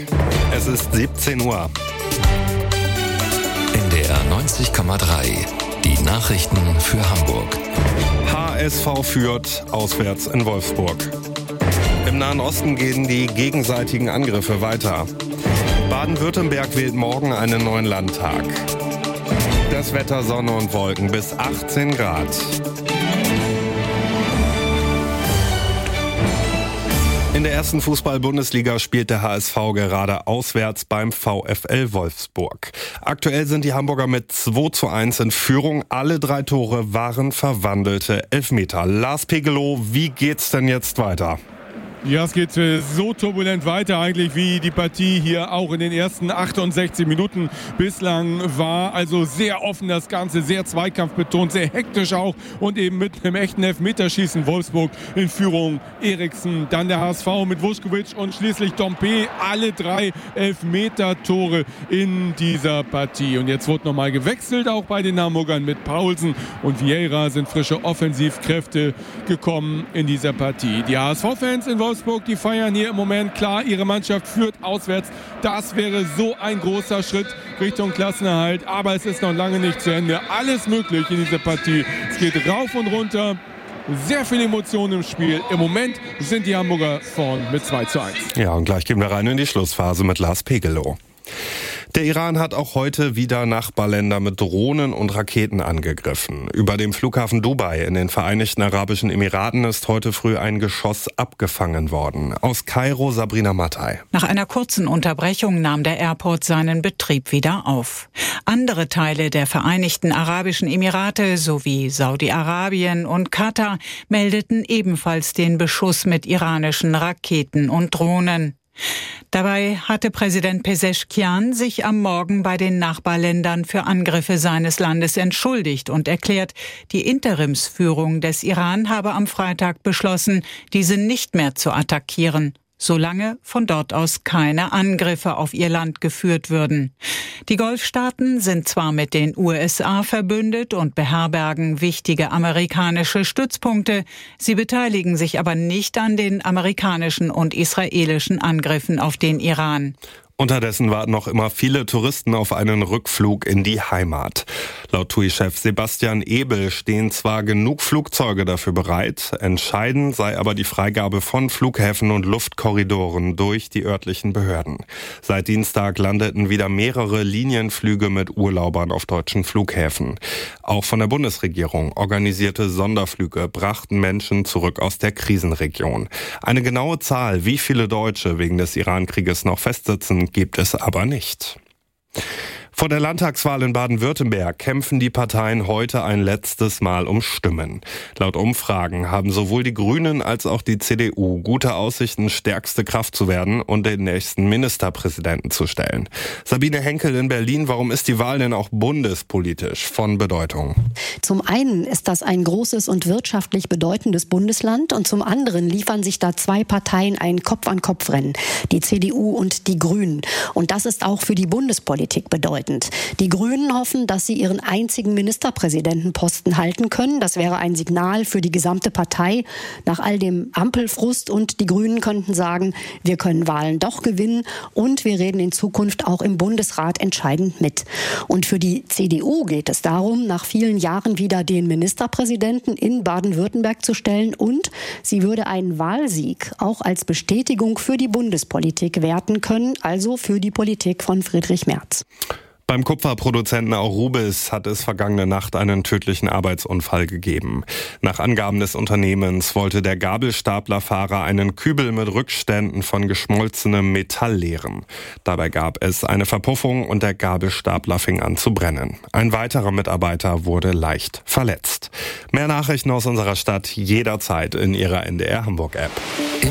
Es ist 17 Uhr. NDR 90,3. Die Nachrichten für Hamburg. HSV führt auswärts in Wolfsburg. Im Nahen Osten gehen die gegenseitigen Angriffe weiter. Baden-Württemberg wählt morgen einen neuen Landtag. Das Wetter, Sonne und Wolken bis 18 Grad. In der ersten Fußball-Bundesliga spielt der HSV gerade auswärts beim VfL Wolfsburg. Aktuell sind die Hamburger mit 2:1 in Führung. Alle 3 Tore waren verwandelte Elfmeter. Lars Pegelow, wie geht's denn jetzt weiter? Ja, es geht so turbulent weiter eigentlich, wie die Partie hier auch in den ersten 68 Minuten bislang war. Also sehr offen das Ganze, sehr zweikampfbetont, sehr hektisch auch und eben mit einem echten Elfmeterschießen. Wolfsburg in Führung, Eriksen, dann der HSV mit Vuskovic und schließlich Dompe. Alle 3 Elfmeter-Tore in dieser Partie. Und jetzt wurde nochmal gewechselt, auch bei den Hamburgern mit Paulsen und Vieira sind frische Offensivkräfte gekommen in dieser Partie. Die HSV-Fans in Wolfsburg, die feiern hier im Moment klar, ihre Mannschaft führt auswärts. Das wäre so ein großer Schritt Richtung Klassenerhalt, aber es ist noch lange nicht zu Ende. Alles möglich in dieser Partie. Es geht rauf und runter, sehr viel Emotionen im Spiel. Im Moment sind die Hamburger vorn mit 2:1. Ja, und gleich gehen wir rein in die Schlussphase mit Lars Pegelow. Der Iran hat auch heute wieder Nachbarländer mit Drohnen und Raketen angegriffen. Über dem Flughafen Dubai in den Vereinigten Arabischen Emiraten ist heute früh ein Geschoss abgefangen worden. Aus Kairo Sabrina Mattei. Nach einer kurzen Unterbrechung nahm der Airport seinen Betrieb wieder auf. Andere Teile der Vereinigten Arabischen Emirate sowie Saudi-Arabien und Katar meldeten ebenfalls den Beschuss mit iranischen Raketen und Drohnen. Dabei hatte Präsident Pezeshkian sich am Morgen bei den Nachbarländern für Angriffe seines Landes entschuldigt und erklärt, die Interimsführung des Iran habe am Freitag beschlossen, diese nicht mehr zu attackieren, solange von dort aus keine Angriffe auf ihr Land geführt würden. Die Golfstaaten sind zwar mit den USA verbündet und beherbergen wichtige amerikanische Stützpunkte, sie beteiligen sich aber nicht an den amerikanischen und israelischen Angriffen auf den Iran. Unterdessen warten noch immer viele Touristen auf einen Rückflug in die Heimat. Laut TUI-Chef Sebastian Ebel stehen zwar genug Flugzeuge dafür bereit, entscheidend sei aber die Freigabe von Flughäfen und Luftkorridoren durch die örtlichen Behörden. Seit Dienstag landeten wieder mehrere Linienflüge mit Urlaubern auf deutschen Flughäfen. Auch von der Bundesregierung organisierte Sonderflüge brachten Menschen zurück aus der Krisenregion. Eine genaue Zahl, wie viele Deutsche wegen des Iran-Krieges noch festsitzen, gibt es aber nicht. Vor der Landtagswahl in Baden-Württemberg kämpfen die Parteien heute ein letztes Mal um Stimmen. Laut Umfragen haben sowohl die Grünen als auch die CDU gute Aussichten, stärkste Kraft zu werden und den nächsten Ministerpräsidenten zu stellen. Sabine Henkel in Berlin, warum ist die Wahl denn auch bundespolitisch von Bedeutung? Zum einen ist das ein großes und wirtschaftlich bedeutendes Bundesland und zum anderen liefern sich da 2 Parteien ein Kopf-an-Kopf-Rennen, die CDU und die Grünen. Und das ist auch für die Bundespolitik bedeutend. Die Grünen hoffen, dass sie ihren einzigen Ministerpräsidentenposten halten können. Das wäre ein Signal für die gesamte Partei nach all dem Ampelfrust. Und die Grünen könnten sagen, wir können Wahlen doch gewinnen und wir reden in Zukunft auch im Bundesrat entscheidend mit. Und für die CDU geht es darum, nach vielen Jahren wieder den Ministerpräsidenten in Baden-Württemberg zu stellen. Und sie würde einen Wahlsieg auch als Bestätigung für die Bundespolitik werten können, also für die Politik von Friedrich Merz. Beim Kupferproduzenten Aurubis hat es vergangene Nacht einen tödlichen Arbeitsunfall gegeben. Nach Angaben des Unternehmens wollte der Gabelstaplerfahrer einen Kübel mit Rückständen von geschmolzenem Metall leeren. Dabei gab es eine Verpuffung und der Gabelstapler fing an zu brennen. Ein weiterer Mitarbeiter wurde leicht verletzt. Mehr Nachrichten aus unserer Stadt jederzeit in Ihrer NDR Hamburg App.